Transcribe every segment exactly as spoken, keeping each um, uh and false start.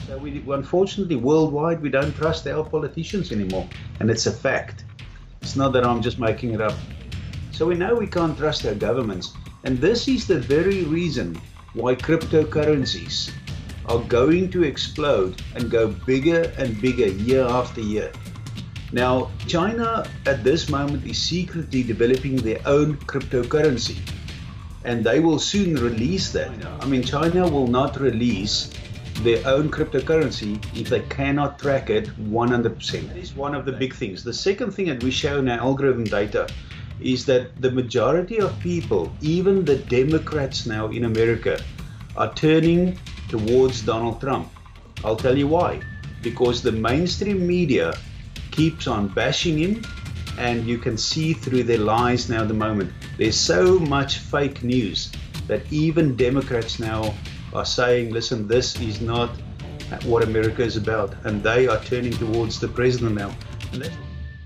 So we, unfortunately, worldwide, we don't trust our politicians anymore. And it's a fact. It's not that I'm just making it up. So we know we can't trust our governments. And this is the very reason why cryptocurrencies are going to explode and go bigger and bigger year after year. Now, China at this moment is secretly developing their own cryptocurrency, and they will soon release that. I mean, China will not release their own cryptocurrency if they cannot track it one hundred percent. That is one of the big things. The second thing that we show in our algorithm data is that the majority of people, even the Democrats now in America, are turning towards Donald Trump. I'll tell you why. Because the mainstream media keeps on bashing him, and you can see through their lies now at the moment. There's so much fake news that even Democrats now are saying, listen, this is not what America is about, and they are turning towards the president now. And that's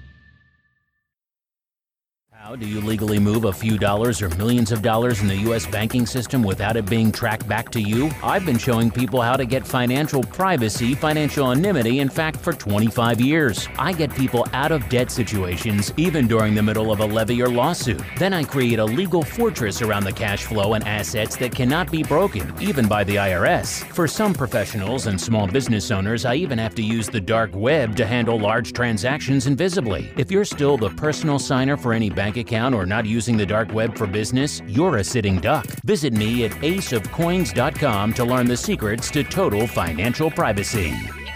How do you legally move a few dollars or millions of dollars in the U S banking system without it being tracked back to you? I've been showing people how to get financial privacy, financial anonymity, in fact, for twenty-five years. I get people out of debt situations, even during the middle of a levy or lawsuit. Then I create a legal fortress around the cash flow and assets that cannot be broken, even by the I R S. For some professionals and small business owners, I even have to use the dark web to handle large transactions invisibly. If you're still the personal signer for any bank account or not using the dark web for business, you're a sitting duck. Visit me at ace of coins dot com to learn the secrets to total financial privacy.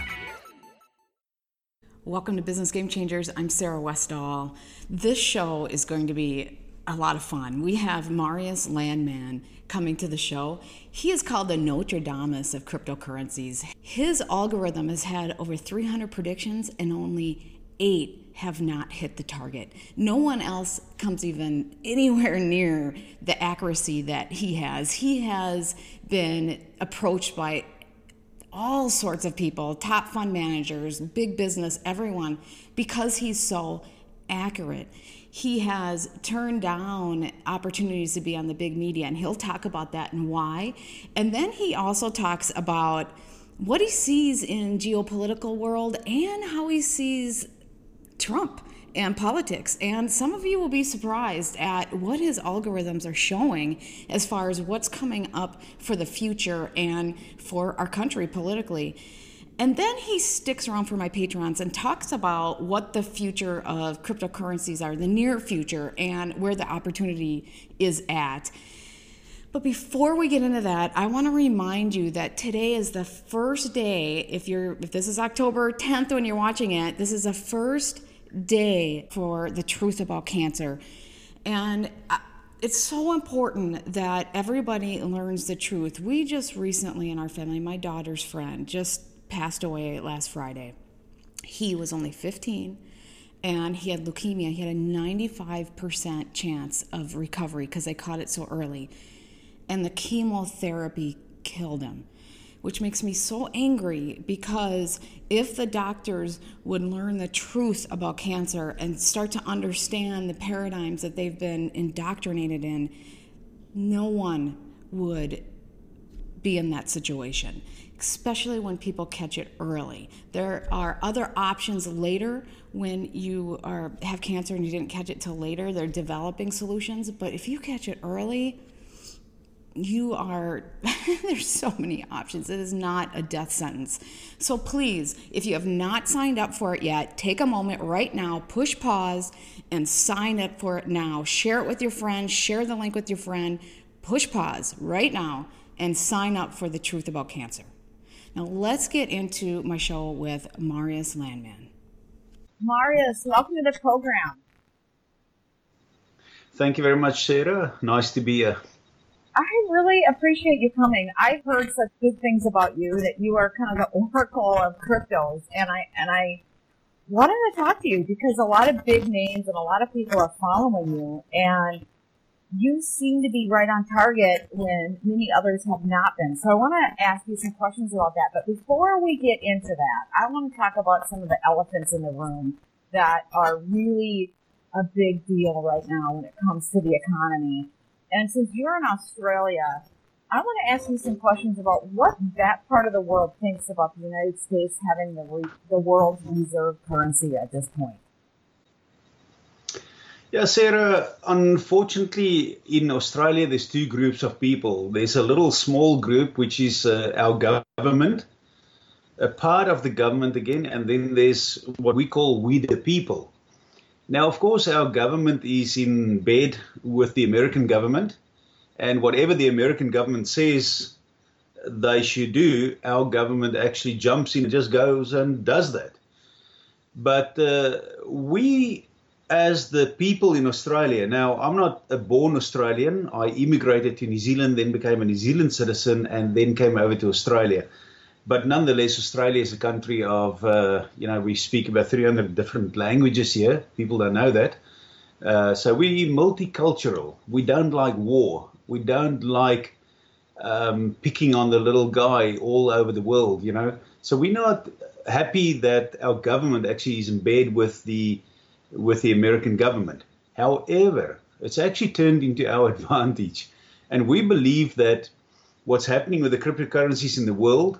Welcome to Business Game Changers. I'm Sarah Westall. This show is going to be a lot of fun. We have Marius Landman coming to the show. He is called the Nostradamus of cryptocurrencies. His algorithm has had over three hundred predictions and only eight have not hit the target. No one else comes even anywhere near the accuracy that he has. He has been approached by all sorts of people, top fund managers, big business, everyone, because he's so accurate. He has turned down opportunities to be on the big media, and he'll talk about that and why. And then he also talks about what he sees in geopolitical world and how he sees Trump and politics. And some of you will be surprised at what his algorithms are showing as far as what's coming up for the future and for our country politically. And then he sticks around for my patrons and talks about what the future of cryptocurrencies are, the near future, and where the opportunity is at. But before we get into that, I want to remind you that today is the first day, if you're if this is October tenth when you're watching it, this is the first day for the truth about cancer. And it's so important that everybody learns the truth. We just recently in our family, my daughter's friend just passed away last Friday. He was only fifteen and he had leukemia. He had a ninety-five percent chance of recovery because they caught it so early. And the chemotherapy killed him, which makes me so angry, because if the doctors would learn the truth about cancer and start to understand the paradigms that they've been indoctrinated in, no one would be in that situation, especially when people catch it early. There are other options later when you are have cancer and you didn't catch it till later. They're developing solutions, but if you catch it early, you are, there's so many options. It is not a death sentence. So please, if you have not signed up for it yet, take a moment right now, push pause, and sign up for it now. Share it with your friends, share the link with your friend, push pause right now, and sign up for the truth about cancer. Now let's get into my show with Marius Landman. Marius, welcome to the program. Thank you very much, Sarah. Nice to be here. I really appreciate you coming. I've heard such good things about you, that you are kind of the oracle of cryptos, and I and I wanted to talk to you because a lot of big names and a lot of people are following you, and you seem to be right on target when many others have not been. So I want to ask you some questions about that. But before we get into that, I want to talk about some of the elephants in the room that are really a big deal right now when it comes to the economy. And since you're in Australia, I want to ask you some questions about what that part of the world thinks about the United States having the, re- the world's reserve currency at this point. Yeah, Sarah, unfortunately, in Australia, there's two groups of people. There's a little small group, which is uh, our government, a part of the government again, and then there's what we call we the people. Now, of course, our government is in bed with the American government, and whatever the American government says they should do, our government actually jumps in and just goes and does that. But uh, we, as the people in Australia, now I'm not a born Australian. I immigrated to New Zealand, then became a New Zealand citizen, and then came over to Australia. But nonetheless, Australia is a country of, uh, you know, we speak about three hundred different languages here. People don't know that. Uh, so we're multicultural. We don't like war. We don't like um, picking on the little guy all over the world, you know. So we're not happy that our government actually is in bed with the with the American government. However, it's actually turned into our advantage. And we believe that what's happening with the cryptocurrencies in the world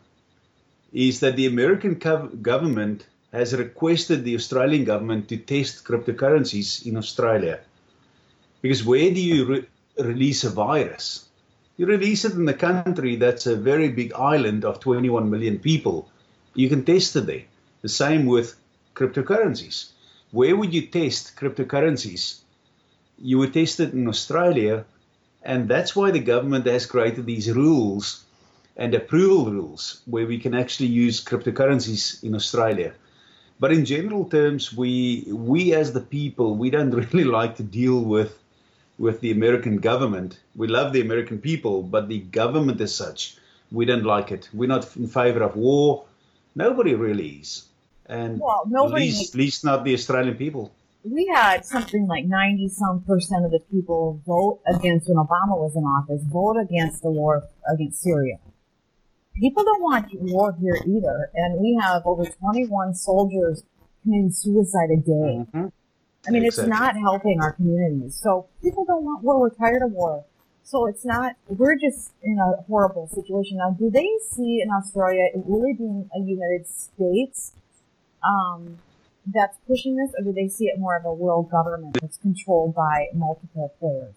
is that the American government has requested the Australian government to test cryptocurrencies in Australia. Because where do you re- release a virus? You release it in a country that's a very big island of twenty-one million people. You can test it there. The same with cryptocurrencies. Where would you test cryptocurrencies? You would test it in Australia, and that's why the government has created these rules and approval rules where we can actually use cryptocurrencies in Australia. But in general terms, we we as the people, we don't really like to deal with with the American government. We love the American people, but the government as such, we don't like it. We're not in favor of war. Nobody really is. And well, nobody, least, least not the Australian people. We had something like ninety some percent of the people vote against, when Obama was in office, vote against the war against Syria. People don't want war here either, and we have over twenty-one soldiers committing suicide a day. Mm-hmm. I mean, exactly. It's not helping our communities. So people don't want war. We're tired of war. So it's not, we're just in a horrible situation. Now, do they see in Australia it really being a United States um, that's pushing this, or do they see it more of a world government that's controlled by multiple players?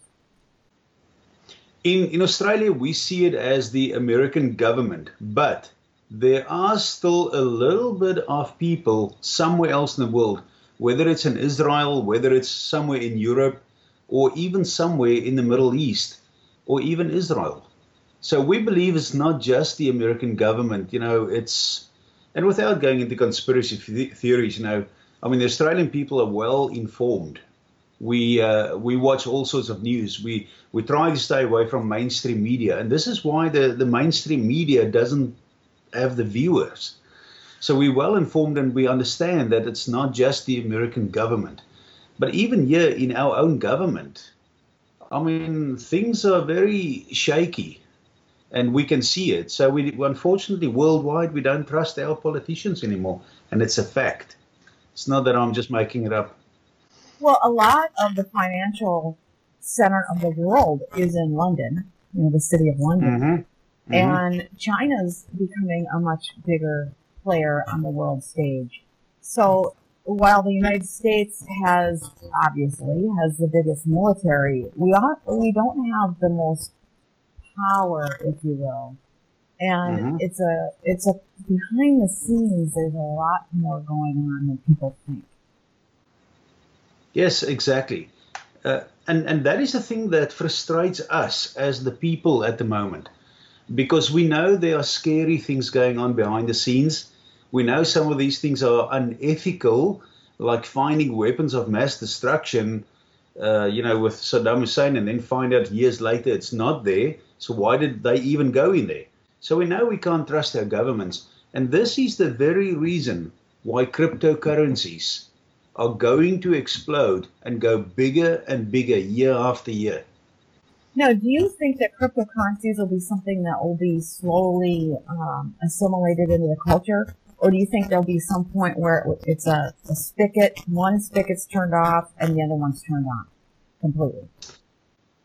In, in Australia, we see it as the American government, but there are still a little bit of people somewhere else in the world, whether it's in Israel, whether it's somewhere in Europe, or even somewhere in the Middle East, or even Israel. So we believe it's not just the American government, you know, it's, and without going into conspiracy theories, you know, I mean, the Australian people are well informed. We uh, we watch all sorts of news. We we try to stay away from mainstream media, and this is why the, the mainstream media doesn't have the viewers. So we're well informed, and we understand that it's not just the American government, but even here in our own government, I mean, things are very shaky, and we can see it. So we unfortunately worldwide we don't trust our politicians anymore, and it's a fact. It's not that I'm just making it up. Well, a lot of the financial center of the world is in London, you know, the city of London. Mm-hmm. Mm-hmm. And China's becoming a much bigger player on the world stage. So while the United States has, obviously, has the biggest military, we, are, we don't have the most power, if you will. And mm-hmm. it's a, it's a, behind the scenes, there's a lot more going on than people think. Yes, exactly. Uh, and, and that is the thing that frustrates us as the people at the moment, because we know there are scary things going on behind the scenes. We know some of these things are unethical, like finding weapons of mass destruction, uh, you know, with Saddam Hussein, and then find out years later it's not there. So why did they even go in there? So we know we can't trust our governments. And this is the very reason why cryptocurrencies are going to explode and go bigger and bigger year after year. Now, do you think that cryptocurrencies will be something that will be slowly um, assimilated into the culture? Or do you think there'll be some point where it's a, a spigot, one spigot's turned off and the other one's turned on completely?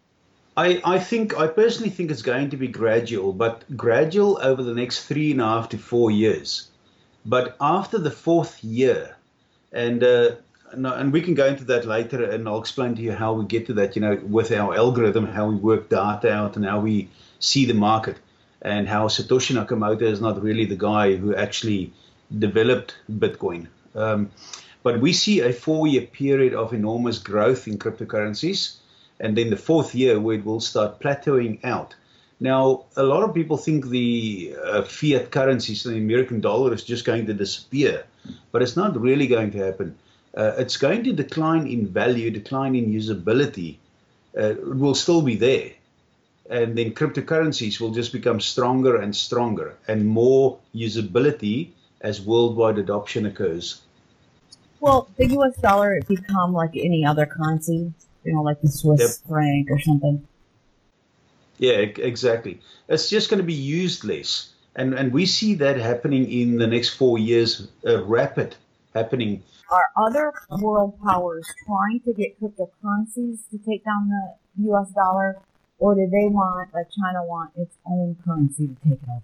I, I think I personally think it's going to be gradual, but gradual over the next three and a half to four years. But after the fourth year, and uh, no, and we can go into that later, and I'll explain to you how we get to that. You know, with our algorithm, how we work data out, and how we see the market, and how Satoshi Nakamoto is not really the guy who actually developed Bitcoin. Um, but we see a four-year period of enormous growth in cryptocurrencies, and then the fourth year where it will start plateauing out. Now, a lot of people think the uh, fiat currencies, the American dollar, is just going to disappear, but it's not really going to happen. Uh, it's going to decline in value, decline in usability. Uh, it will still be there. And then cryptocurrencies will just become stronger and stronger and more usability as worldwide adoption occurs. Well, the U S dollar, it become like any other currency, you know, like the Swiss yep. franc or something. Yeah, exactly. It's just going to be used less. And and we see that happening in the next four years, uh, rapid happening. Are other world powers trying to get cryptocurrencies to take down the U S dollar, or do they want, like China want, its own currency to take it over?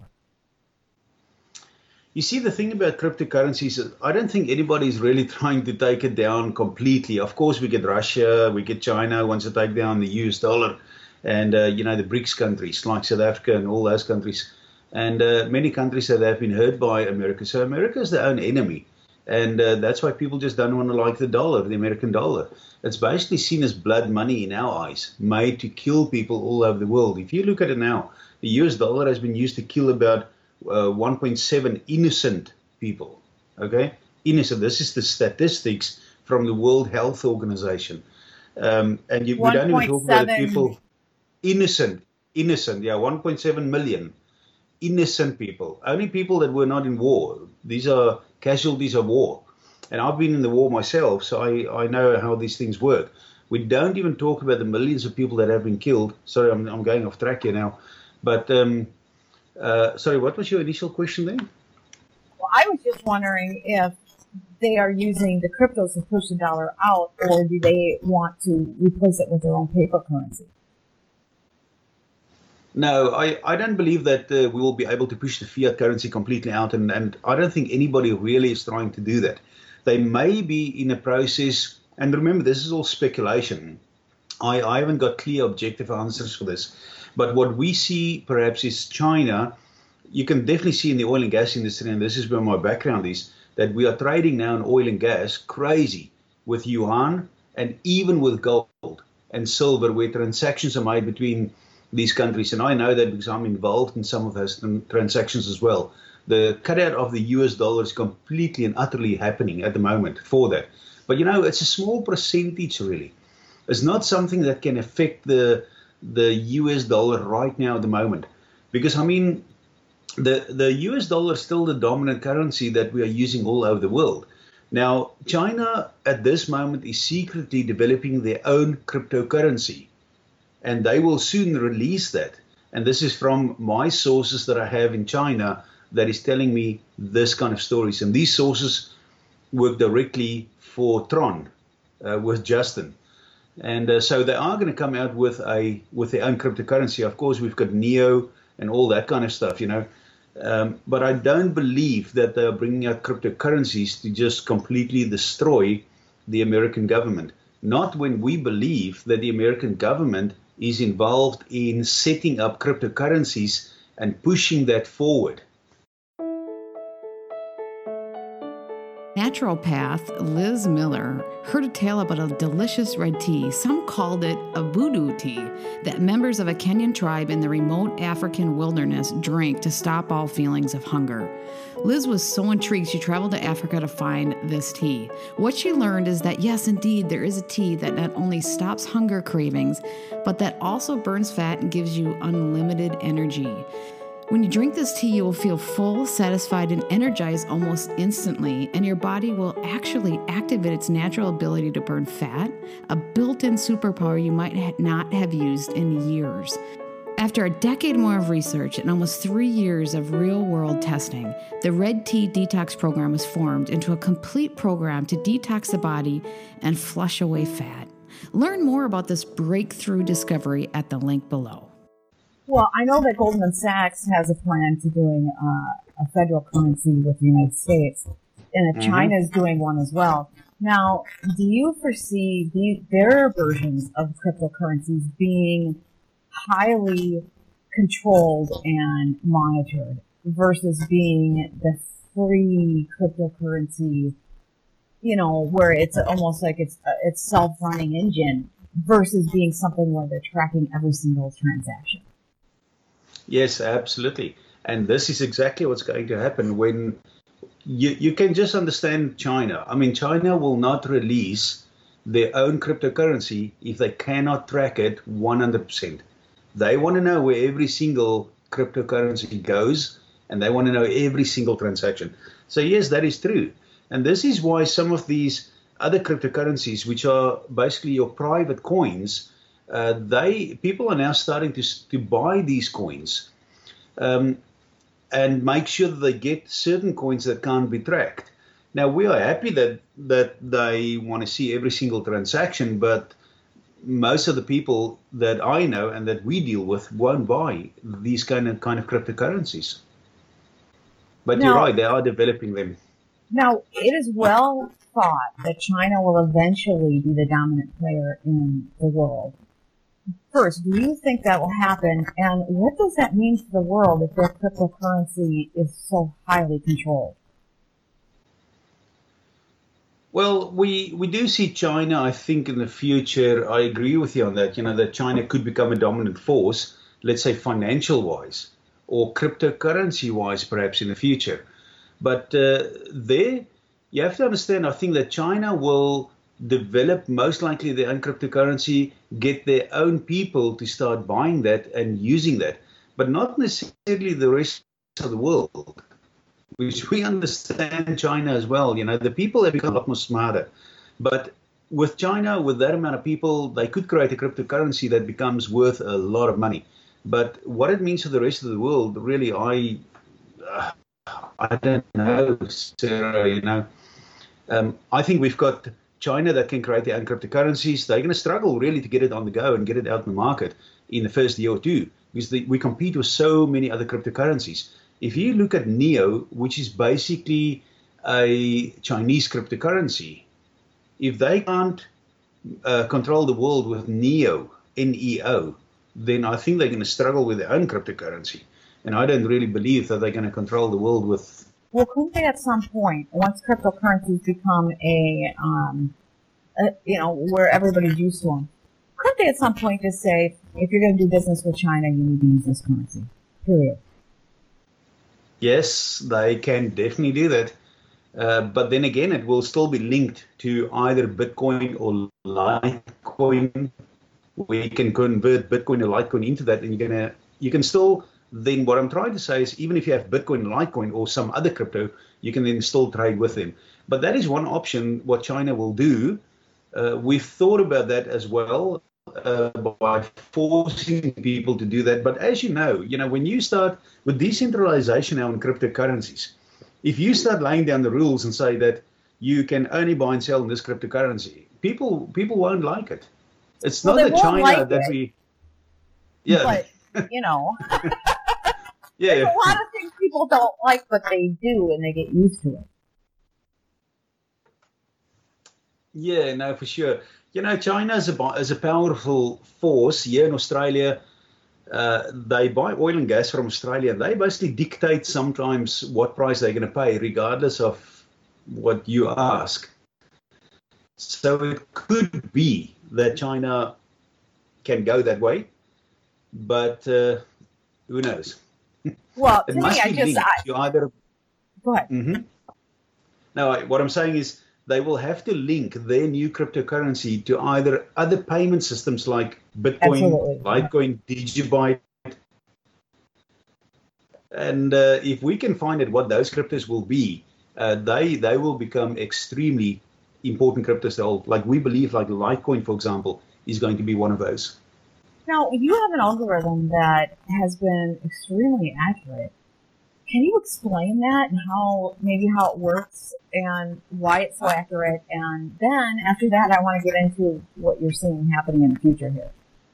You see, the thing about cryptocurrencies is I don't think anybody's really trying to take it down completely. Of course, we get Russia, we get China wants to take down the U S dollar, and, uh, you know, the BRICS countries like South Africa and all those countries, and uh, many countries that have been hurt by America. So America is their own enemy. And uh, that's why people just don't want to like the dollar, the American dollar. It's basically seen as blood money in our eyes, made to kill people all over the world. If you look at it now, the U S dollar has been used to kill about uh, one point seven innocent people. Okay? Innocent. This is the statistics from the World Health Organization. Um, and you, we don't even talk about people. Innocent. Innocent. Yeah, one point seven million. Innocent people. Only people that were not in war. These are casualties of war. And I've been in the war myself, so I, I know how these things work. We don't even talk about the millions of people that have been killed. Sorry, I'm, I'm going off track here now. But, um, uh, sorry, what was your initial question then? Well, I was just wondering if they are using the cryptos to push the dollar out, or do they want to replace it with their own paper currency? No, I, I don't believe that uh, we will be able to push the fiat currency completely out, and, and I don't think anybody really is trying to do that. They may be in a process, and remember, this is all speculation. I, I haven't got clear objective answers for this, but what we see perhaps is China. You can definitely see in the oil and gas industry, and this is where my background is, that we are trading now in oil and gas crazy with yuan and even with gold and silver, where transactions are made between these countries. And I know that because I'm involved in some of those transactions as well. The cutout of the U S dollar is completely and utterly happening at the moment for that. But, you know, it's a small percentage really. It's not something that can affect the the U S dollar right now at the moment. Because, I mean, the, the U S dollar is still the dominant currency that we are using all over the world. Now, China at this moment is secretly developing their own cryptocurrency. And they will soon release that. And this is from my sources that I have in China that is telling me this kind of stories. And these sources work directly for Tron, uh, with Justin. And uh, so they are going to come out with a with their own cryptocurrency. Of course, we've got Neo and all that kind of stuff, you know. Um, but I don't believe that they are bringing out cryptocurrencies to just completely destroy the American government. Not when we believe that the American government is involved in setting up cryptocurrencies and pushing that forward. Naturopath Liz Miller heard a tale about a delicious red tea, some called it a voodoo tea, that members of a Kenyan tribe in the remote African wilderness drink to stop all feelings of hunger. Liz was so intrigued she traveled to Africa to find this tea. What she learned is that yes, indeed, there is a tea that not only stops hunger cravings, but that also burns fat and gives you unlimited energy. When you drink this tea, you will feel full, satisfied, and energized almost instantly, and your body will actually activate its natural ability to burn fat, a built-in superpower you might not have used in years. After a decade more of research and almost three years of real-world testing, the Red Tea Detox Program was formed into a complete program to detox the body and flush away fat. Learn more about this breakthrough discovery at the link below. Well, I know that Goldman Sachs has a plan to doing uh, a federal currency with the United States, and if mm-hmm. China is doing one as well. Now, do you foresee the, their versions of cryptocurrencies being highly controlled and monitored versus being the free cryptocurrency, you know, where it's almost like it's uh, it's self-running engine versus being something where they're tracking every single transaction? Yes, absolutely. And this is exactly what's going to happen when you, you can just understand China. I mean, China will not release their own cryptocurrency if they cannot track it one hundred percent. They want to know where every single cryptocurrency goes, and they want to know every single transaction. So yes, that is true. And this is why some of these other cryptocurrencies, which are basically your private coins, uh, they people are now starting to, to buy these coins um, and make sure that they get certain coins that can't be tracked. Now, we are happy that, that they want to see every single transaction, but most of the people that I know and that we deal with won't buy these kind of kind of cryptocurrencies. But now, you're right, they are developing them. Now, it is well thought that China will eventually be the dominant player in the world. First, do you think that will happen? And what does that mean for the world if their cryptocurrency is so highly controlled? Well, we, we do see China, I think, in the future. I agree with you on that, you know, that China could become a dominant force, let's say financial-wise or cryptocurrency-wise, perhaps in the future. But uh, there, you have to understand, I think that China will develop most likely their own cryptocurrency, get their own people to start buying that and using that, but not necessarily the rest of the world, which we understand China as well. You know, the people have become a lot more smarter. But with China, with that amount of people, they could create a cryptocurrency that becomes worth a lot of money. But what it means for the rest of the world, really, I... Uh, I don't know, Sarah, you know. Um, I think we've got China that can create their own cryptocurrencies. They're going to struggle really to get it on the go and get it out in the market in the first year or two, because they, we compete with so many other cryptocurrencies. If you look at Neo, which is basically a Chinese cryptocurrency, if they can't uh, control the world with Neo, N E O, then I think they're going to struggle with their own cryptocurrency. And I don't really believe that they're going to control the world with... Well, couldn't they at some point, once cryptocurrencies become a, um, a, you know, where everybody's used to them, couldn't they at some point just say, if you're going to do business with China, you need to use this currency, period? Yes, they can definitely do that. Uh, but then again, it will still be linked to either Bitcoin or Litecoin, where you can convert Bitcoin or Litecoin into that, and you're going to, you can still... Then what I'm trying to say is, even if you have Bitcoin, Litecoin, or some other crypto, you can then still trade with them. But that is one option, what China will do. Uh, we've thought about that as well, uh, by forcing people to do that. But as you know, you know, when you start with decentralization now in cryptocurrencies, if you start laying down the rules and say that you can only buy and sell in this cryptocurrency, people people won't like it. It's well, not that China like that it, we... Yeah. But, you know... Yeah, There's a lot of things people don't like, but they do, and they get used to it. Yeah, no, for sure. You know, China is a, is a powerful force. Here in Australia, uh, they buy oil and gas from Australia. They basically dictate sometimes what price they're going to pay, regardless of what you ask. So it could be that China can go that way, but uh, who knows? Well, it to must me, be I just I, you either. Go ahead. Mm-hmm. No, what I'm saying is they will have to link their new cryptocurrency to either other payment systems like Bitcoin, Absolutely. Litecoin, Digibyte, and uh, if we can find out what those cryptos will be, uh, they they will become extremely important cryptos to hold. Like we believe, like Litecoin, for example, is going to be one of those. Now, you have an algorithm that has been extremely accurate can you explain that and how maybe how it works and why it's so accurate? And then after that, I want to get into what you're seeing happening in the future here.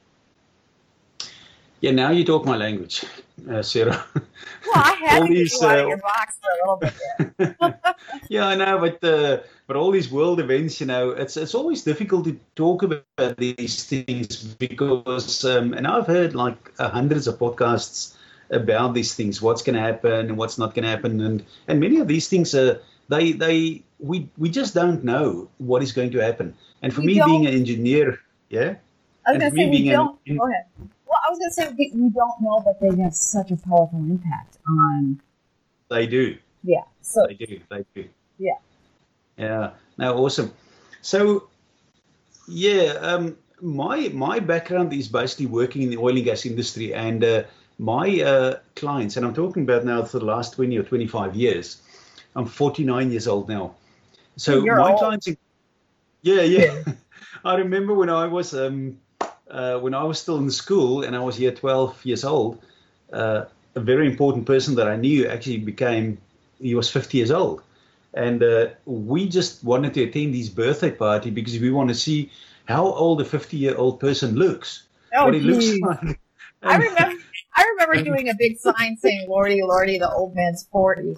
Yeah, now you talk my language, uh, Sarah. Well, I had all to these, get you out uh, of your box for a little bit there. Yeah, I know, but uh, but all these world events, you know, it's it's always difficult to talk about these things because, um, and I've heard like uh, hundreds of podcasts about these things, what's going to happen and what's not going to happen, and and many of these things, uh, they they we we just don't know what is going to happen. And for We me, don't- being an engineer, yeah, I was And going to for me say we being an- don't. Go ahead. Well, I was going to say we, we don't know that they have such a powerful impact on. they do. Yeah. So They do. They do. yeah. Yeah. No, awesome. So, yeah, um, my my background is basically working in the oil and gas industry, and uh, my uh, clients, and I'm talking about now for the last twenty or twenty-five years. I'm forty-nine years old now. So You're my old. clients, yeah, yeah. I remember when I was um, uh, when I was still in school, and I was here twelve years old. Uh, a very important person that I knew actually became. He was fifty years old. And uh, we just wanted to attend his birthday party because we want to see how old a fifty-year-old person looks, Oh, what he looks geez. like. I And- remember. I remember doing a big sign saying "Lordy, Lordy, the old man's forty."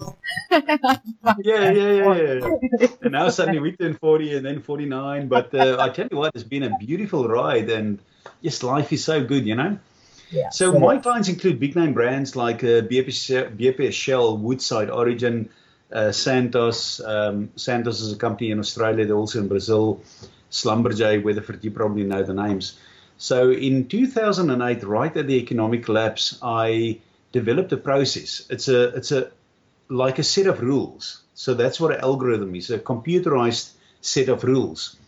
Yeah, yeah, yeah, yeah. And now suddenly we turn forty and then forty-nine. But uh, I tell you what, it's been a beautiful ride, and just life is so good, you know. Yeah. So my clients include big name brands like uh, B P, She- B P S Shell, Woodside, Origin, uh, Santos. Um, Santos is a company in Australia. They're also in Brazil. Schlumberger, Weatherford, you probably know the names. So in two thousand eight, right at the economic collapse, I developed a process. It's a it's a like a set of rules. So that's what an algorithm is, a computerized set of rules.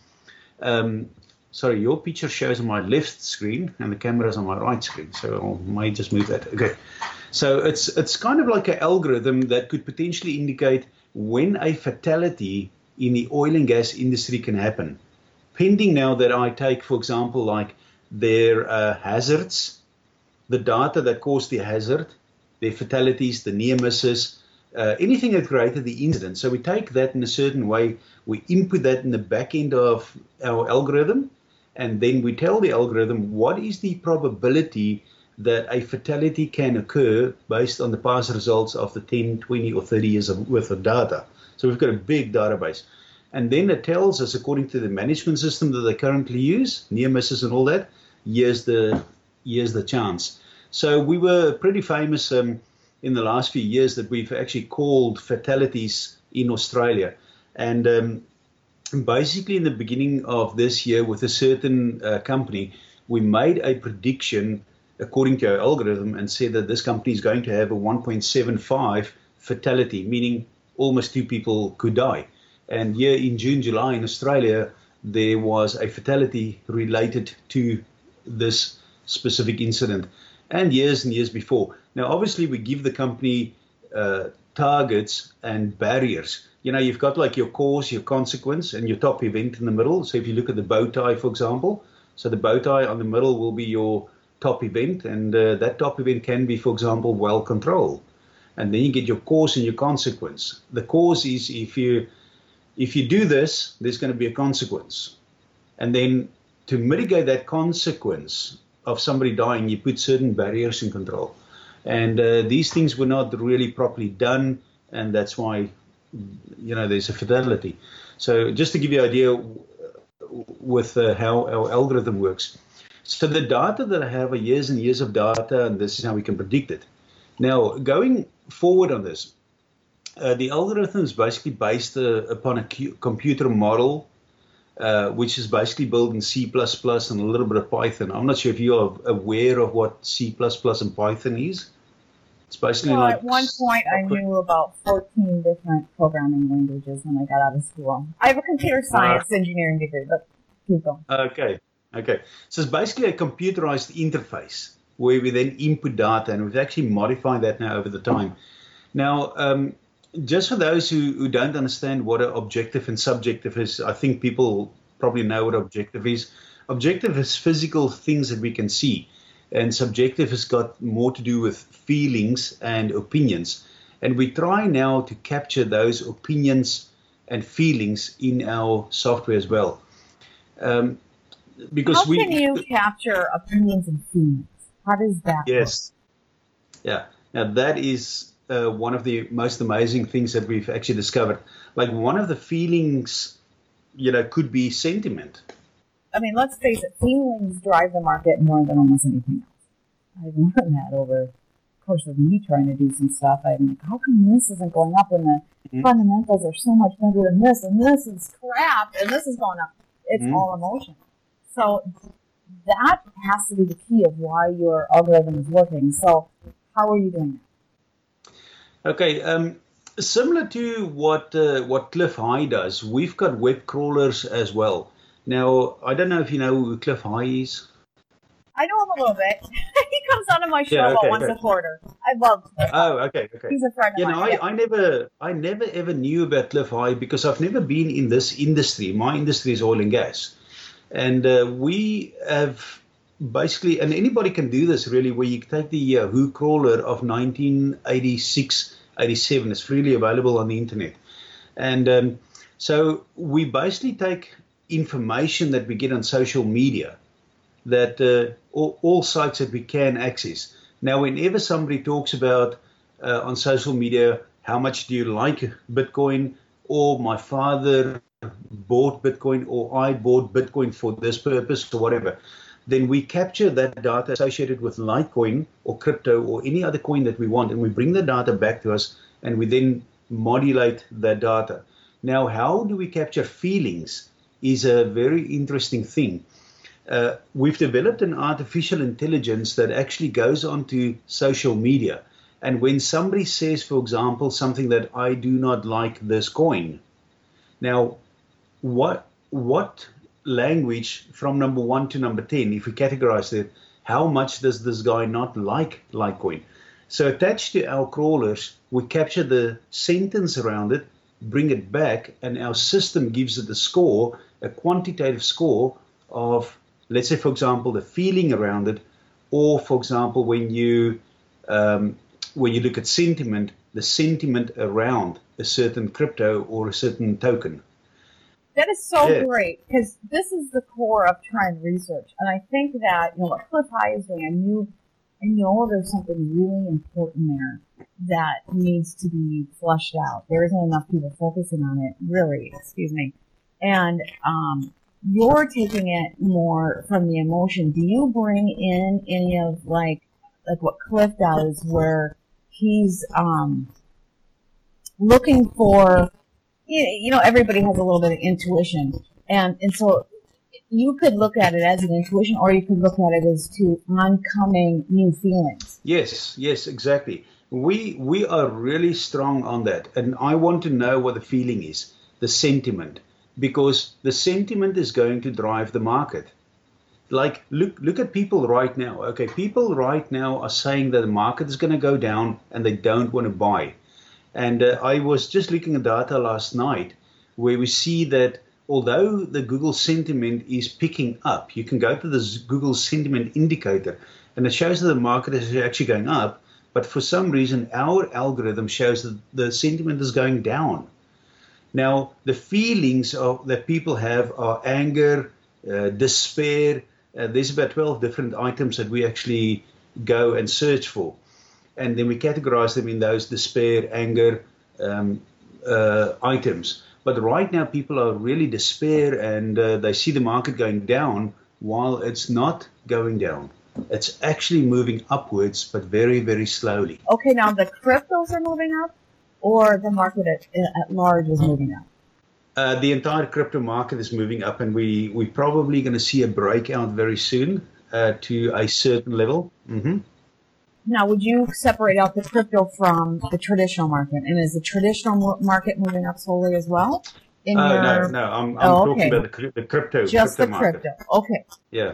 Um, sorry, your picture shows on my left screen and the camera's on my right screen. So I might just move that. Okay. So it's it's kind of like an algorithm that could potentially indicate when a fatality in the oil and gas industry can happen. Pending now that I take, for example, like their uh, hazards, the data that caused the hazard, their fatalities, the near misses, uh, anything that created the incident. So we take that in a certain way, we input that in the back end of our algorithm, and then we tell the algorithm what is the probability that a fatality can occur based on the past results of the ten, twenty, or thirty years of, worth of data. So we've got a big database. And then it tells us, according to the management system that they currently use, near misses and all that, here's the, here's the chance. So we were pretty famous um, in the last few years that we've actually called fatalities in Australia. And um, basically in the beginning of this year with a certain uh, company, we made a prediction according to our algorithm and said that this company is going to have a one point seven five fatality, meaning almost two people could die. And here in June, July in Australia, there was a fatality related to this specific incident, and years and years before. Now, obviously, we give the company uh, targets and barriers. You know, you've got like your cause, your consequence, and your top event in the middle. So if you look at the bow tie, for example, so the bow tie on the middle will be your top event, and uh, that top event can be, for example, well control. And then you get your cause and your consequence. The cause is if you If you do this, there's going to be a consequence. And then to mitigate that consequence of somebody dying, you put certain barriers in control. And uh, these things were not really properly done, and that's why, you know, there's a fatality. So just to give you an idea with uh, how our algorithm works. So the data that I have are years and years of data, and this is how we can predict it. Now, going forward on this, Uh, the algorithm is basically based uh, upon a cu- computer model, uh, which is basically built in C plus plus and a little bit of Python. I'm not sure if you are aware of what C plus plus and Python is. It's basically Well, like... at one point, I knew about fourteen different programming languages when I got out of school. I have a computer science uh, engineering degree, but keep going. Okay, okay. So it's basically a computerized interface where we then input data, and we've actually modified that now over the time. Now, um, just for those who, who don't understand what an objective and subjective is, I think people probably know what objective is. Objective is physical things that we can see, and subjective has got more to do with feelings and opinions. And we try now to capture those opinions and feelings in our software as well. Um, because How we, can you capture opinions and feelings? How does that yes. work? Yeah. Now that is uh, one of the most amazing things that we've actually discovered. Like one of the feelings, you know, could be sentiment. I mean, let's face it, feelings drive the market more than almost anything else. I've learned that over the course of me trying to do some stuff. I'm like, how come this isn't going up when the mm-hmm. fundamentals are so much better than this, and this is crap, and this is going up? It's mm-hmm. all emotion. So that has to be the key of why your algorithm is working. So how are you doing that? Okay, um, similar to what uh, what Cliff High does, we've got web crawlers as well. Now, I don't know if you know who Cliff High is. I know him a little bit. He comes onto my show yeah, okay, about once okay. a quarter. I love Cliff. Oh, okay, okay. He's a friend of you mine. know, I, yeah. I never, I never ever knew about Cliff High because I've never been in this industry. My industry is oil and gas, and uh, we have basically, and anybody can do this really, where you take the uh, Who crawler of nineteen eighty-six, eighty-seven. It's freely available on the internet, and um, so we basically take information that we get on social media, that uh, all, all sites that we can access. Now, whenever somebody talks about uh, on social media, how much do you like Bitcoin, or my father bought Bitcoin, or I bought Bitcoin for this purpose, or whatever, then we capture that data associated with Litecoin or crypto or any other coin that we want, and we bring the data back to us, and we then modulate that data. Now, how do we capture feelings is a very interesting thing. Uh, we've developed an artificial intelligence that actually goes onto social media. And when somebody says, for example, something that I do not like this coin. Now, what what language from number one to number ten, if we categorize it, how much does this guy not like Litecoin? So attached to our crawlers, we capture the sentence around it, bring it back, and our system gives it a score, a quantitative score of, let's say, for example, the feeling around it, or, for example, when you um, when you look at sentiment, the sentiment around a certain crypto or a certain token. That is so yeah. great, because this is the core of trend research, and I think that, you know, what Cliff High is doing, I knew, I know there's something really important there that needs to be fleshed out. There isn't enough people focusing on it, really, excuse me. And um, you're taking it more from the emotion. Do you bring in any of, like, like what Cliff does, where he's um, looking for, you know, everybody has a little bit of intuition, and and so you could look at it as an intuition, or you could look at it as to oncoming new feelings. Yes, yes, exactly. We we are really strong on that, and I want to know what the feeling is, the sentiment, because the sentiment is going to drive the market. Like, look look at people right now. Okay, people right now are saying that the market is going to go down, and they don't want to buy. And uh, I was just looking at data last night where we see that although the Google sentiment is picking up, you can go to the Google sentiment indicator and it shows that the market is actually going up. But for some reason, our algorithm shows that the sentiment is going down. Now, the feelings of, that people have are anger, uh, despair. Uh, there's about twelve different items that we actually go and search for. And then we categorize them in those despair, anger um, uh, items. But right now, people are really despair, and uh, they see the market going down while it's not going down. It's actually moving upwards, but very, very slowly. Okay, now the cryptos are moving up, or the market at, at large is moving up? Uh, the entire crypto market is moving up, and we, we're probably going to see a breakout very soon uh, to a certain level. Mm-hmm. Now, would you separate out the crypto from the traditional market? And is the traditional market moving up slowly as well? In uh, your... No, no, I'm, I'm oh, talking okay. about the, the crypto Just crypto the market. crypto, okay. Yeah.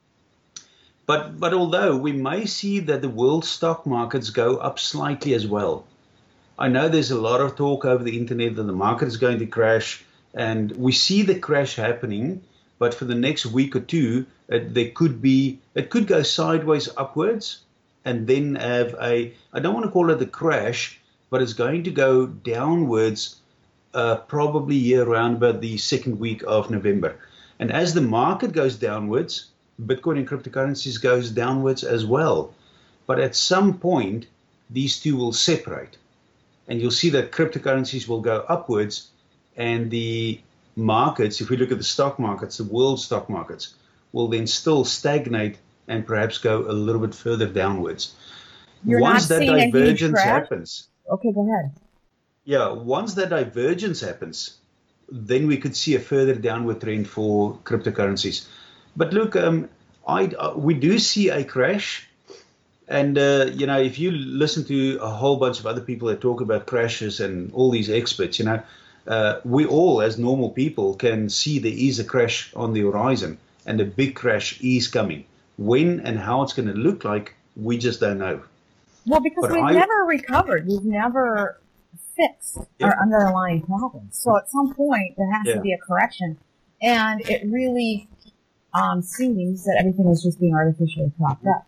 But, but although we may see that the world stock markets go up slightly as well, I know there's a lot of talk over the internet that the market is going to crash, and we see the crash happening, but for the next week or two, it, there could be, it could go sideways upwards, and then have a, I don't want to call it a crash, but it's going to go downwards uh, probably year around about the second week of November. And as the market goes downwards, Bitcoin and cryptocurrencies goes downwards as well. But at some point, these two will separate. And you'll see that cryptocurrencies will go upwards, and the markets, if we look at the stock markets, the world stock markets, will then still stagnate and perhaps go a little bit further downwards. You're once not that seeing a huge divergence crash? happens, Okay, go ahead. yeah, once that divergence happens, then we could see a further downward trend for cryptocurrencies. But look, um, I, uh, we do see a crash. And, uh, you know, if you listen to a whole bunch of other people that talk about crashes and all these experts, you know, uh, we all as normal people can see there is a crash on the horizon, and a big crash is coming. When and how it's going to look like, we just don't know. Well, because But we've I- never recovered. We've never fixed Yeah. our underlying problems. So at some point, there has Yeah. to be a correction. And it really um, seems that everything is just being artificially propped up.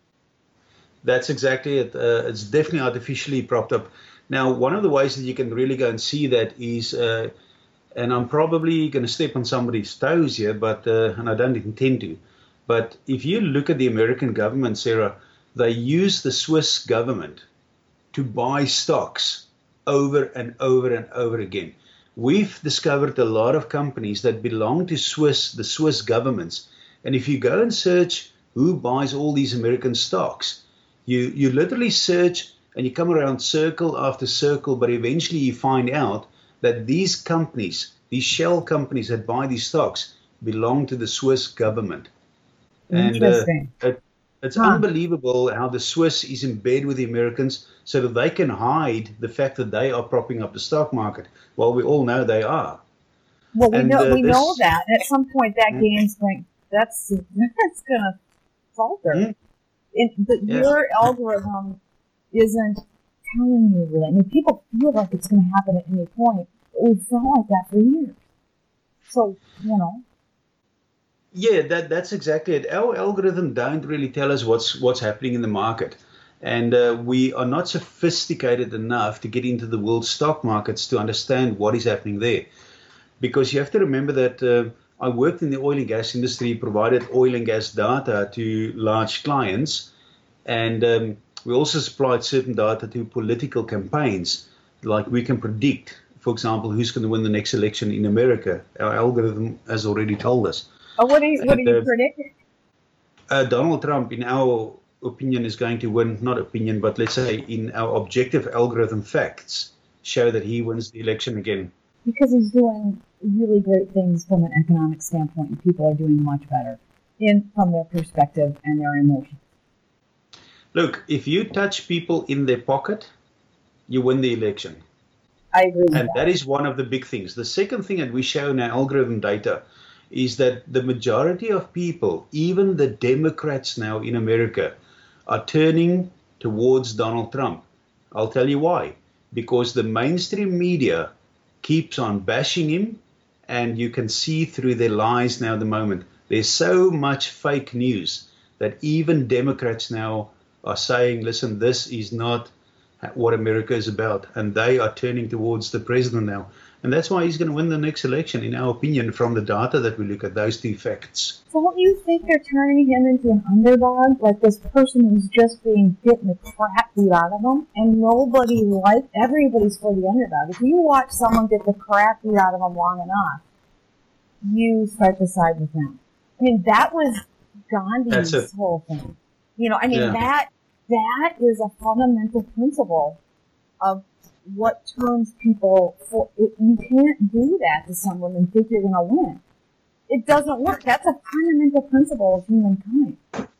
That's exactly it. Uh, it's definitely artificially propped up. Now, one of the ways that you can really go and see that is, uh, and I'm probably going to step on somebody's toes here, but uh, and I don't intend to, but if you look at the American government, Sarah, they use the Swiss government to buy stocks over and over and over again. We've discovered a lot of companies that belong to Swiss, the Swiss governments, and if you go and search who buys all these American stocks, You you literally search and you come around circle after circle, but eventually you find out that these companies, these shell companies that buy these stocks, belong to the Swiss government. And uh, Interesting. it, it's Huh. unbelievable how the Swiss is in bed with the Americans so that they can hide the fact that they are propping up the stock market. Well, we all know they are. Well, we And, know uh, we this- know that. And at some point, that Mm. game's going. That's that's going to falter. Mm. It, but Yeah. your algorithm isn't telling you really. I mean, people feel like it's going to happen at any point. But we've felt like that for years. So you know, Yeah, that that's exactly it. Our algorithm don't really tell us what's what's happening in the market, and uh, we are not sophisticated enough to get into the world stock markets to understand what is happening there. Because you have to remember that uh, I worked in the oil and gas industry, provided oil and gas data to large clients, and um, we also supplied certain data to political campaigns. Like we can predict, for example, who's going to win the next election in America. Our algorithm has already told us. oh, what do you what do you Uh, predict? Uh, Donald Trump, in our opinion, is going to win, not opinion, but let's say in our objective algorithm facts, show that he wins the election again. Because he's doing really great things from an economic standpoint, and people are doing much better in from their perspective and their emotions. Look, if you touch people in their pocket, you win the election. I agree with And that. that is one of the big things. The second thing that we show in our algorithm data is that the majority of people, even the Democrats now in America, are turning towards Donald Trump. I'll tell you why. Because the mainstream media keeps on bashing him, and you can see through their lies now at the moment. There's so much fake news that even Democrats now are saying, listen, this is not what America is about, and they are turning towards the president now. And that's why he's going to win the next election, in our opinion, from the data that we look at, those two facts. So don't you think they're turning him into an underdog? Like this person who's just being getting the crap beat out of him, and nobody like everybody's for the underdog. If you watch someone get the crap beat out of them long enough, you start to side with them. I mean, that was Gandhi's That's it. whole thing. You know, I mean, Yeah. that that is a fundamental principle of what turns people for. It, you can't do that to someone and think you're going to win. It doesn't work. That's a fundamental principle of humankind.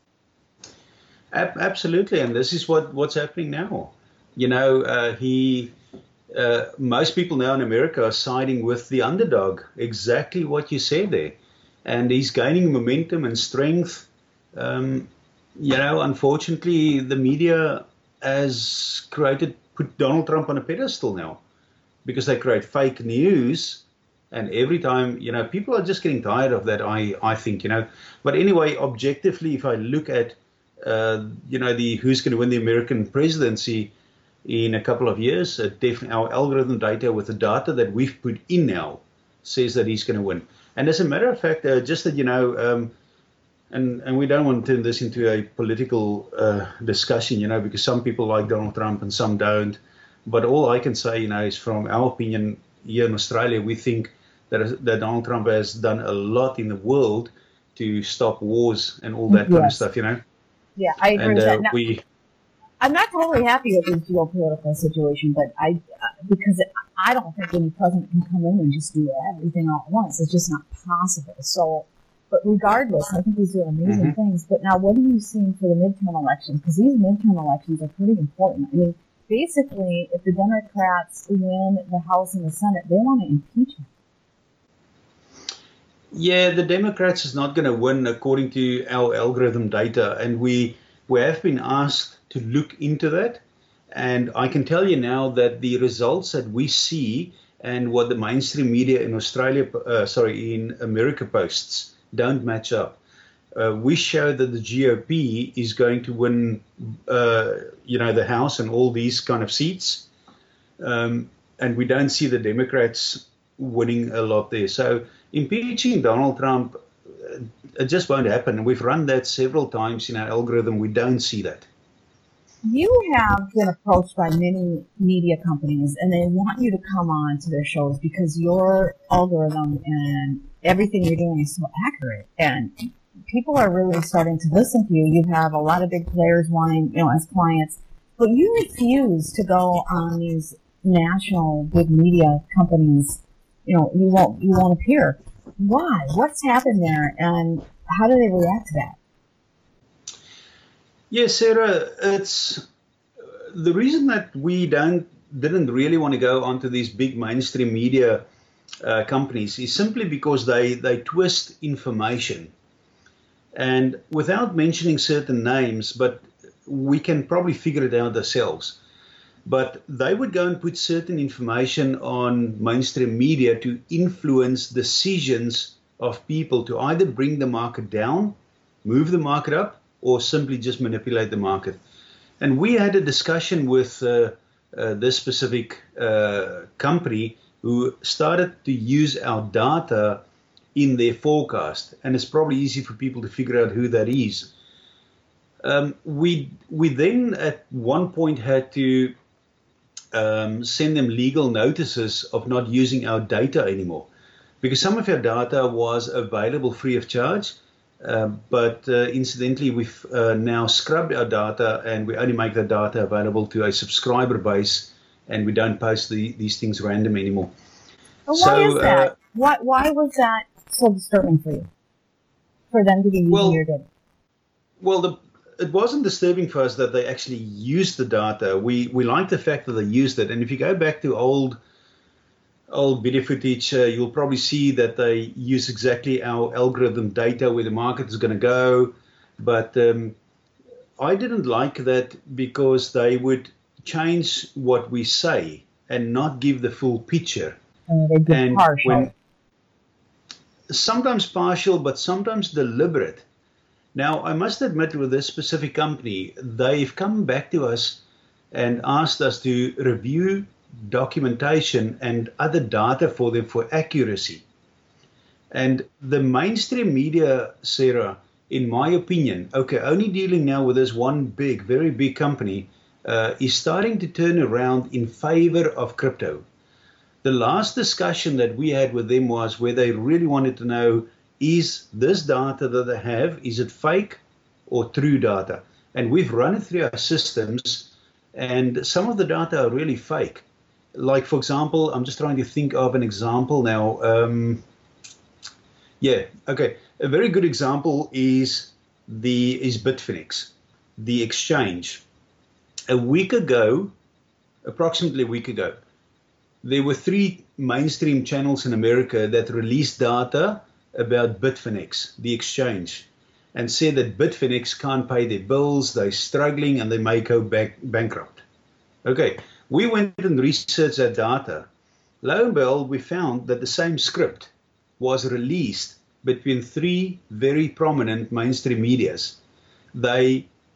Ab- absolutely, and this is what, what's happening now. You know, uh, he, uh, most people now in America are siding with the underdog. Exactly what you said there, and he's gaining momentum and strength. Um, you know, unfortunately, the media has created put Donald Trump on a pedestal now, because they create fake news, and every time, you know, people are just getting tired of that. I I think, you know, but anyway, objectively, if I look at Uh, you know, the who's going to win the American presidency, in a couple of years. Uh, definitely our algorithm data with the data that we've put in now says that he's going to win. And as a matter of fact, uh, just that you know, um, and, and we don't want to turn this into a political uh, discussion, you know, because some people like Donald Trump and some don't. But all I can say, you know, is from our opinion here in Australia, we think that, that Donald Trump has done a lot in the world to stop wars and all that yes. kind of stuff, you know. Yeah, I agree and, with uh, that. Now, we, I'm not totally happy with this geopolitical situation, but I, uh, because it, I don't think any president can come in and just do everything all at once. It's just not possible. So, but regardless, I think he's doing amazing mm-hmm. things. But now, what are you seeing for the midterm elections? Because these midterm elections are pretty important. I mean, basically, if the Democrats win the House and the Senate, they want to impeach him. Yeah, the Democrats is not going to win according to our algorithm data, and we we have been asked to look into that. And I can tell you now that the results that we see and what the mainstream media in Australia, uh, sorry, in America posts don't match up. Uh, we show that the G O P is going to win, uh, you know, the House and all these kind of seats, um, and we don't see the Democrats winning a lot there. So impeaching Donald Trump, uh, it just won't happen. We've run that several times in our algorithm. We don't see that. You have been approached by many media companies, and they want you to come on to their shows because your algorithm and everything you're doing is so accurate. And people are really starting to listen to you. You have a lot of big players wanting, you know, as clients, but you refuse to go on these national big media companies. You know, you won't, you won't appear. Why? What's happened there, and how do they react to that? Yes, Sarah, it's the reason that we don't didn't really want to go onto these big mainstream media uh, companies is simply because they, they twist information. And without mentioning certain names, but we can probably figure it out ourselves. But they would go and put certain information on mainstream media to influence decisions of people to either bring the market down, move the market up, or simply just manipulate the market. And we had a discussion with uh, uh, this specific uh, company who started to use our data in their forecast. And it's probably easy for people to figure out who that is. Um, we, we then at one point had to um, send them legal notices of not using our data anymore, because some of our data was available free of charge. Uh, but uh, incidentally, we've uh, now scrubbed our data, and we only make the data available to a subscriber base, and we don't post the, these things random anymore. But why so, is that? Uh, why, why was that so disturbing for you, for them to be using well, your data? Well, the, it wasn't disturbing for us that they actually used the data. We we like the fact that they used it, and if you go back to old old video footage, uh, you'll probably see that they use exactly our algorithm data where the market is going to go. But um, I didn't like that because they would change what we say and not give the full picture. And they give and partial. When, sometimes partial, but sometimes deliberate. Now, I must admit with this specific company, they've come back to us and asked us to review documentation and other data for them for accuracy. And the mainstream media, Sarah, in my opinion, okay, only dealing now with this one big, very big company, uh, is starting to turn around in favor of crypto. The last discussion that we had with them was where they really wanted to know, is this data that they have, is it fake or true data? And we've run it through our systems, and some of the data are really fake. Like, for example, I'm just trying to think of an example now. Um, yeah, okay. A very good example is the is Bitfinex, the exchange. A week ago, approximately a week ago, there were three mainstream channels in America that released data about Bitfinex, the exchange, and said that Bitfinex can't pay their bills, they're struggling, and they may go back bankrupt. Okay. We went and researched that data. Lo and behold, we found that the same script was released between three very prominent mainstream medias. They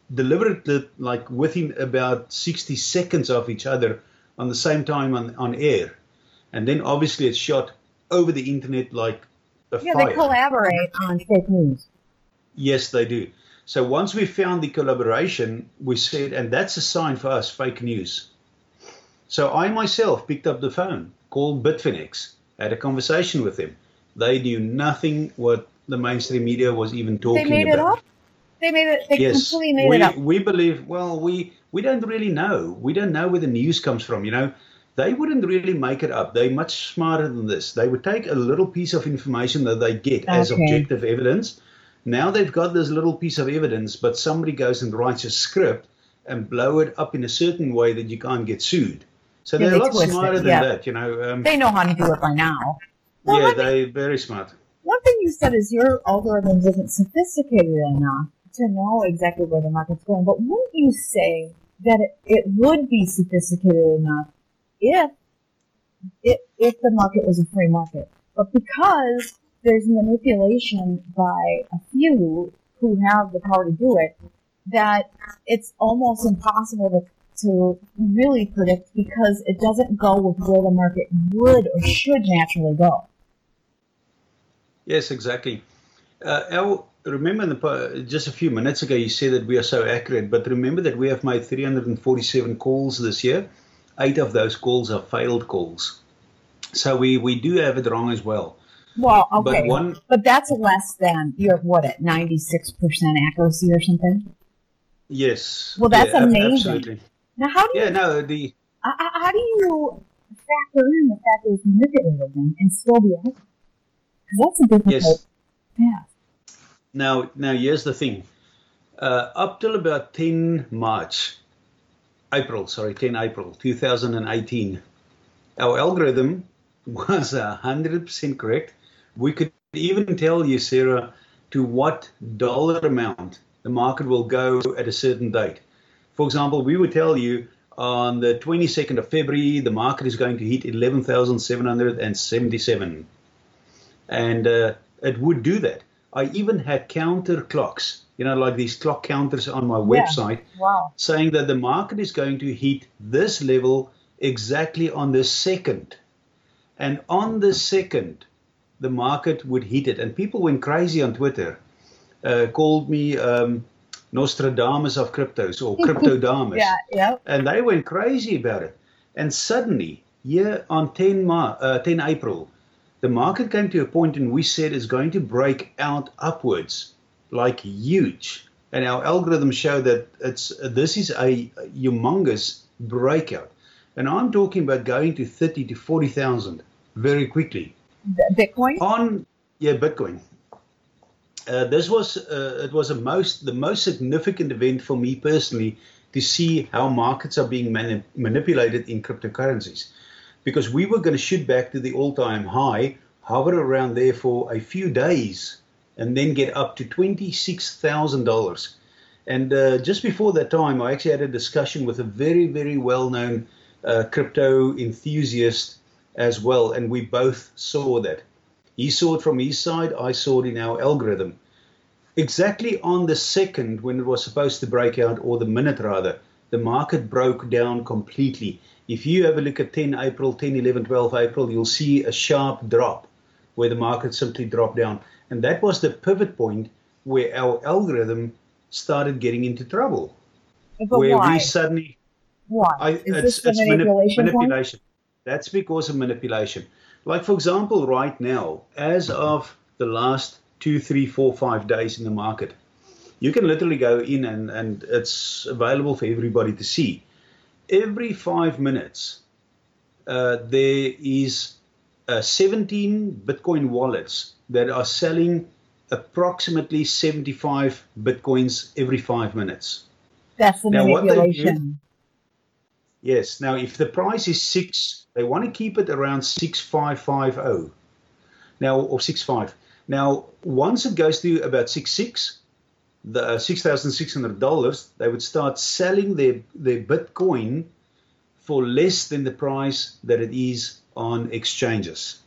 delivered it like within about sixty seconds of each other on the same time on, on air. And then obviously it's shot over the internet like a Yeah, fire. they collaborate on fake news. Yes, they do. So once we found the collaboration, we said, and that's a sign for us, fake news. So I myself picked up the phone, called Bitfinex, had a conversation with them. They knew nothing what the mainstream media was even talking about. They made about. it up? They made it, they Yes, completely made we, it up. we believe, well, we, we don't really know. We don't know where the news comes from, you know. They wouldn't really make it up. They're much smarter than this. They would take a little piece of information that they get as Okay. objective evidence. Now they've got this little piece of evidence, but somebody goes and writes a script and blow it up in a certain way that you can't get sued. So Yeah, they're a they lot twist it, smarter than yeah. that, you know. Um, They know how to do it by now. Well, yeah, let me- they're very smart. One thing you said is your algorithm isn't sophisticated enough to know exactly where the market's going. But wouldn't you say that it, it would be sophisticated enough if, if if the market was a free market? But because there's manipulation by a few who have the power to do it, that it's almost impossible to to really predict because it doesn't go with where the market would or should naturally go. Yes, exactly. Uh, Al, remember in the, pa- just a few minutes ago you said that we are so accurate, but remember that we have made three hundred forty-seven calls this year. Eight of those calls are failed calls. So we, we do have it wrong as well. Well, okay, But but, one, that's less than you're what at ninety-six percent accuracy or something. yes. Well, that's yeah, ab- amazing. Absolutely. Now, how do you Yeah, no, the, uh, uh, how do you factor in the fact that it's manipulated then and still be accurate? Because that's a difficult yes. path. Now, now here's the thing. Uh, up till about ten March, April, sorry, ten April two thousand eighteen, our algorithm was one hundred percent correct. We could even tell you, Sarah, to what dollar amount the market will go at a certain date. For example, we would tell you on the twenty-second of February, the market is going to hit eleven thousand seven hundred seventy-seven. And uh, it would do that. I even had counter clocks, you know, like these clock counters on my Yeah. website, Wow. saying that the market is going to hit this level exactly on the second. And on the second, the market would hit it. And people went crazy on Twitter, uh, called me um, Nostradamus of cryptos or Cryptodamus. Yeah, yeah. And they went crazy about it. And suddenly, here on ten, Mar- uh, ten April, the market came to a point and we said it's going to break out upwards, like huge. And our algorithms show that it's this is a humongous breakout. And I'm talking about going to thirty to forty thousand very quickly. B- Bitcoin? On, yeah, Bitcoin. Uh, this was uh, it was a most the most significant event for me personally to see how markets are being mani- manipulated in cryptocurrencies, because we were going to shoot back to the all-time high, hover around there for a few days, and then get up to twenty-six thousand dollars. And uh, just before that time, I actually had a discussion with a very, very well-known uh, crypto enthusiast as well, and we both saw that. He saw it from his side, I saw it in our algorithm. Exactly on the second when it was supposed to break out, or the minute rather, the market broke down completely. If you have a look at ten April, ten, eleven, twelve April, you'll see a sharp drop where the market simply dropped down. And that was the pivot point where our algorithm started getting into trouble. But where why? we suddenly, Why? I, Is it's, this the it's manip- manipulation point? manipulation. That's because of manipulation. Like, for example, right now, as of the last two, three, four, five days in the market, you can literally go in and, and it's available for everybody to see. Every five minutes, uh, there is uh, seventeen Bitcoin wallets that are selling approximately seventy-five Bitcoins every five minutes. That's the Now, what they do- manipulation. Yes. Now, if the price is six, they want to keep it around six five five zero. Now, or six five. Now, once it goes to about six six, the uh, six thousand six hundred dollars, they would start selling their their Bitcoin for less than the price that it is on exchanges.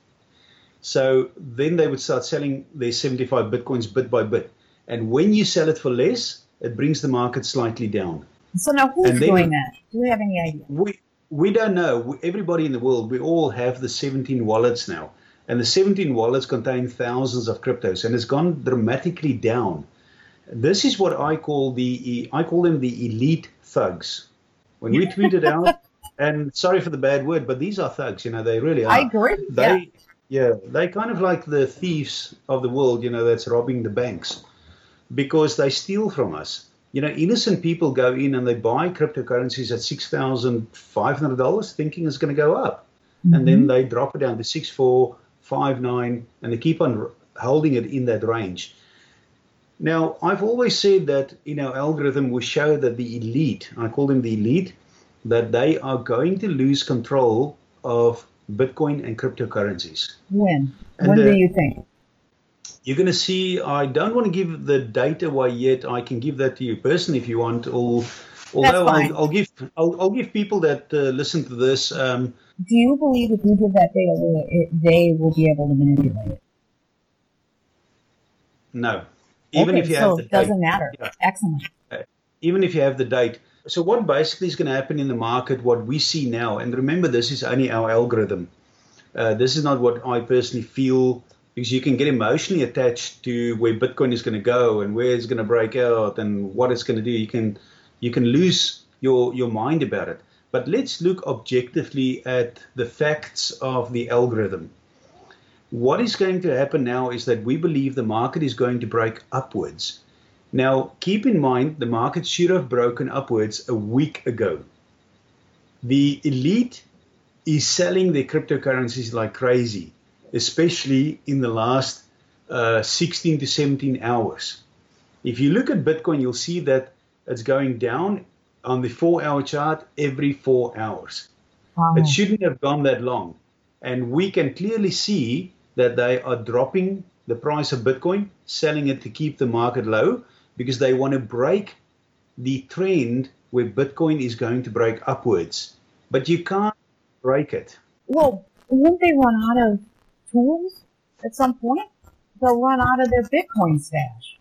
So then they would start selling their seventy-five Bitcoins bit by bit. And when you sell it for less, it brings the market slightly down. So now who's And then- doing that? Do we have any idea? We we don't know. We, everybody in the world, we all have the seventeen wallets now, and the seventeen wallets contain thousands of cryptos, and it's gone dramatically down. This is what I call the I call them the elite thugs. When we tweet it out, and sorry for the bad word, but these are thugs. You know, they really are. I agree. They yeah, they kind of like the thieves of the world. You know, that's robbing the banks because they steal from us. You know, innocent people go in and they buy cryptocurrencies at six thousand five hundred dollars thinking it's going to go up. Mm-hmm. And then they drop it down to six four, five nine, and they keep on r- holding it in that range. Now, I've always said that in our algorithm, we show that the elite, I call them the elite, that they are going to lose control of Bitcoin and cryptocurrencies. When? And, when uh, do you think? You're going to see, I don't want to give the date away yet. I can give that to you personally if you want. Or, although fine. I'll, I'll give I'll, I'll give people that uh, listen to this. Um, Do you believe if you give that data away, it, they will be able to manipulate it? no. Even okay, if you so have the it date. doesn't matter. Yeah. Excellent. Even if you have the date. So what basically is going to happen in the market, what we see now, and remember this is only our algorithm. Uh, this is not what I personally feel, because you can get emotionally attached to where Bitcoin is going to go and where it's going to break out and what it's going to do. You can you can lose your, your mind about it. But let's look objectively at the facts of the algorithm. What is going to happen now is that we believe the market is going to break upwards. Now, keep in mind, the market should have broken upwards a week ago. The elite is selling their cryptocurrencies like crazy, especially in the last uh, sixteen to seventeen hours. If you look at Bitcoin, you'll see that it's going down on the four-hour chart every four hours. Wow. It shouldn't have gone that long. And we can clearly see that they are dropping the price of Bitcoin, selling it to keep the market low, because they want to break the trend where Bitcoin is going to break upwards. But you can't break it. Well, won't they run out of tools at some point? They'll run out of their Bitcoin stash.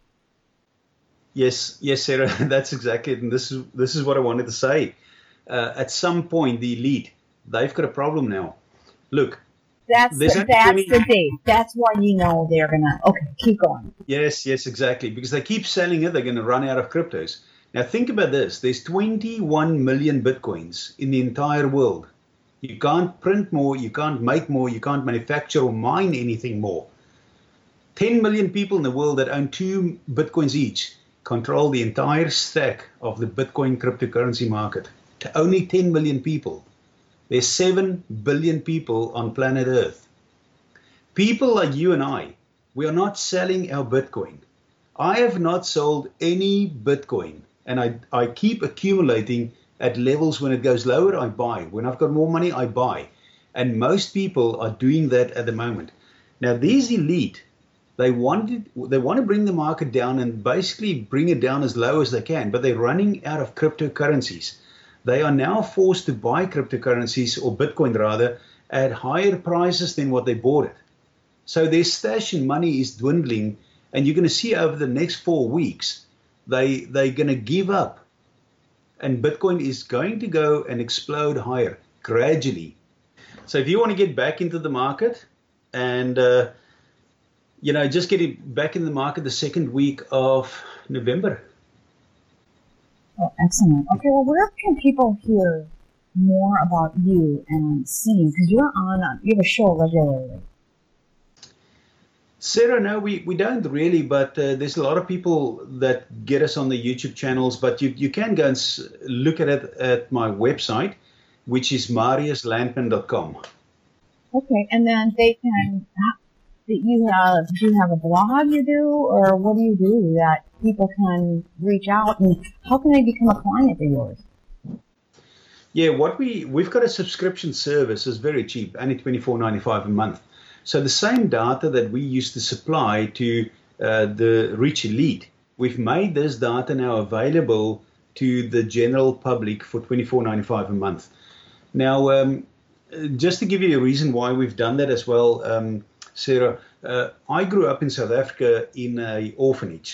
Yes, yes, Sarah, that's exactly it. And this is this is what I wanted to say. Uh, at some point, the elite, they've got a problem now. Look, That's There's the, only that's twenty the date. That's why you know they're gonna. Okay, keep going. yes, yes, exactly. Because they keep selling it, they're going to run out of cryptos. Now, think about this. There's twenty-one million Bitcoins in the entire world. You can't print more, you can't make more, you can't manufacture or mine anything more. ten million people in the world that own two Bitcoins each control the entire stack of the Bitcoin cryptocurrency market. To only ten million people. There's seven billion people on planet Earth. People like you and I, we are not selling our Bitcoin. I have not sold any Bitcoin, and I, I keep accumulating at levels. When it goes lower, I buy. When I've got more money, I buy. And most people are doing that at the moment. Now, these elite, they wanted, they want to bring the market down and basically bring it down as low as they can, but they're running out of cryptocurrencies. They are now forced to buy cryptocurrencies, or Bitcoin rather, at higher prices than what they bought it. So their stash in money is dwindling, and you're going to see over the next four weeks, they, they're going to give up. And Bitcoin is going to go and explode higher, gradually. So if you want to get back into the market and, uh, you know, just get it back in the market the second week of November. Oh, excellent. Okay, well, where can people hear more about you and see you? Because you're on, a, you have a show regularly. Sarah, no, we, we don't really, but uh, there's a lot of people that get us on the YouTube channels, but you, you can go and s- look at it at my website, which is marius landman dot com. Okay, and then they can, you have, do you have a blog you do, or what do you do that people can reach out, and how can they become a client of yours? Yeah, what we, we've got a subscription service. It's very cheap, only twenty-four ninety-five a month. So the same data that we used to supply to uh, the rich elite, we've made this data now available to the general public for twenty-four ninety-five a month. Now, um, just to give you a reason why we've done that as well, um, Sarah, uh, I grew up in South Africa in an orphanage.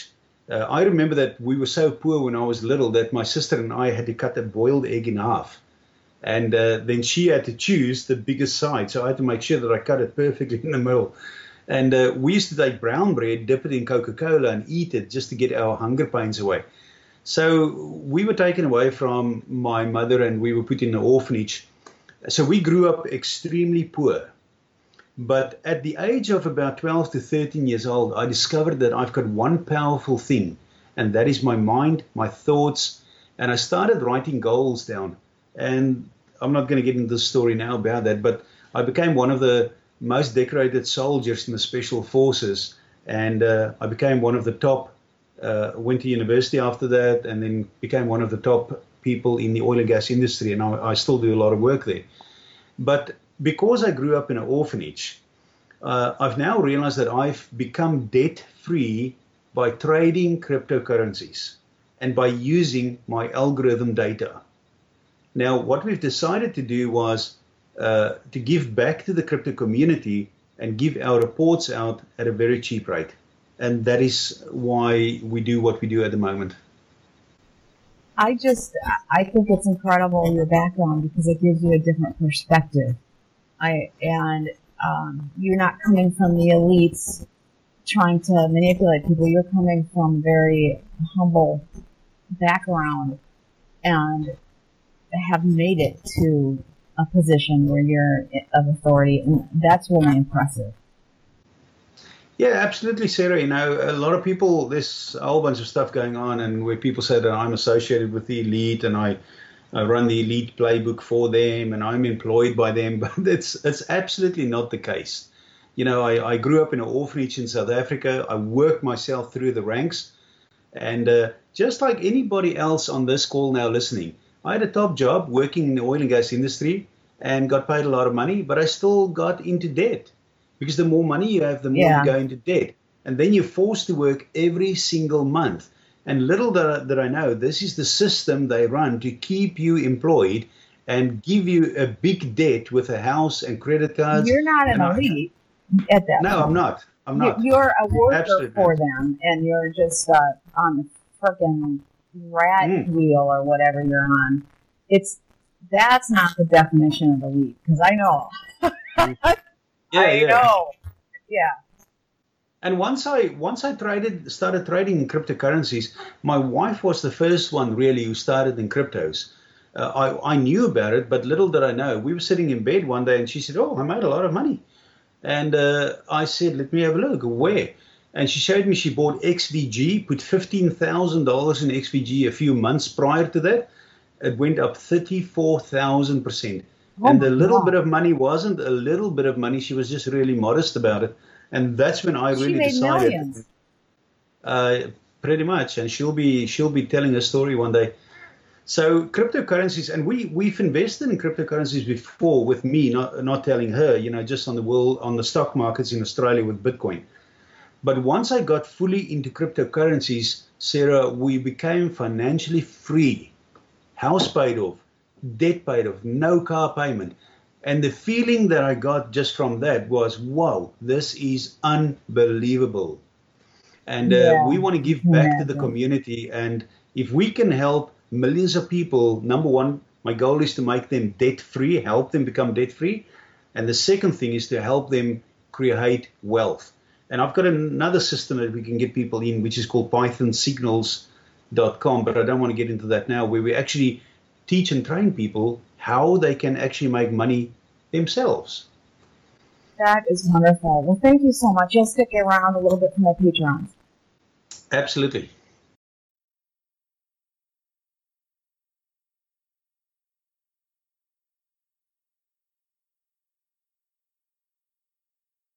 Uh, I remember that we were so poor when I was little that my sister and I had to cut a boiled egg in half. And uh, then she had to choose the biggest side. So I had to make sure that I cut it perfectly in the middle. And uh, we used to take brown bread, dip it in Coca-Cola and eat it just to get our hunger pains away. So we were taken away from my mother and we were put in an orphanage. So we grew up extremely poor. But at the age of about twelve to thirteen years old, I discovered that I've got one powerful thing, and that is my mind, my thoughts. And I started writing goals down. And I'm not going to get into the story now about that, but I became one of the most decorated soldiers in the Special Forces. And uh, I became one of the top, uh, went to university after that, and then became one of the top people in the oil and gas industry. And I, I still do a lot of work there. But because I grew up in an orphanage, uh, I've now realized that I've become debt-free by trading cryptocurrencies and by using my algorithm data. Now, what we've decided to do was uh, to give back to the crypto community and give our reports out at a very cheap rate. And that is why we do what we do at the moment. I just, I think it's incredible, your background, because it gives you a different perspective. I and um, you're not coming from the elites trying to manipulate people. You're coming from a very humble background and have made it to a position where you're of authority, and that's really impressive. Yeah, absolutely, Sarah. You know, a lot of people, there's a whole bunch of stuff going on, and where people say that I'm associated with the elite and I, I run the elite playbook for them and I'm employed by them, but it's it's absolutely not the case. You know, I, I grew up in an orphanage in South Africa. I worked myself through the ranks, and uh, just like anybody else on this call now listening, I had a top job working in the oil and gas industry and got paid a lot of money, but I still got into debt. Because the more money you have, the more yeah. you go into debt. And then you're forced to work every single month. And little that, that I know, this is the system they run to keep you employed and give you a big debt with a house and credit cards. You're not an elite I, at that No, point. I'm not. I'm not. You're a worker Absolutely for not. them, and you're just uh, on the frickin' rat Mm. wheel or whatever you're on. It's That's not the definition of elite, because I know. Yeah, I yeah. know. Yeah. And once I once I traded started trading in cryptocurrencies, my wife was the first one really who started in cryptos. Uh, I I knew about it, but little did I know. We were sitting in bed one day, and she said, "Oh, I made a lot of money." And uh, I said, "Let me have a look." Where? And she showed me she bought X V G, put fifteen thousand dollars in X V G a few months prior to that. It went up thirty-four thousand percent. Oh And the little God. bit of money wasn't a little bit of money. She was just really modest about it. And that's when I really She made decided. millions. Uh, pretty much. And she'll be she'll be telling a story one day. So cryptocurrencies, and we we've invested in cryptocurrencies before with me, not not telling her, you know, just on the world on the stock markets in Australia with Bitcoin. But once I got fully into cryptocurrencies, Sarah, we became financially free. House paid off, debt paid off, no car payment. And the feeling that I got just from that was, wow, this is unbelievable. And uh, Yeah, we want to give I can back to the imagine. community. And if we can help millions of people, number one, my goal is to make them debt free, help them become debt free. And the second thing is to help them create wealth. And I've got another system that we can get people in, which is called python signals dot com, but I don't want to get into that now, where we actually teach and train people how they can actually make money themselves. That is wonderful. Well, thank you so much. You'll stick around a little bit for my Patreons. Absolutely.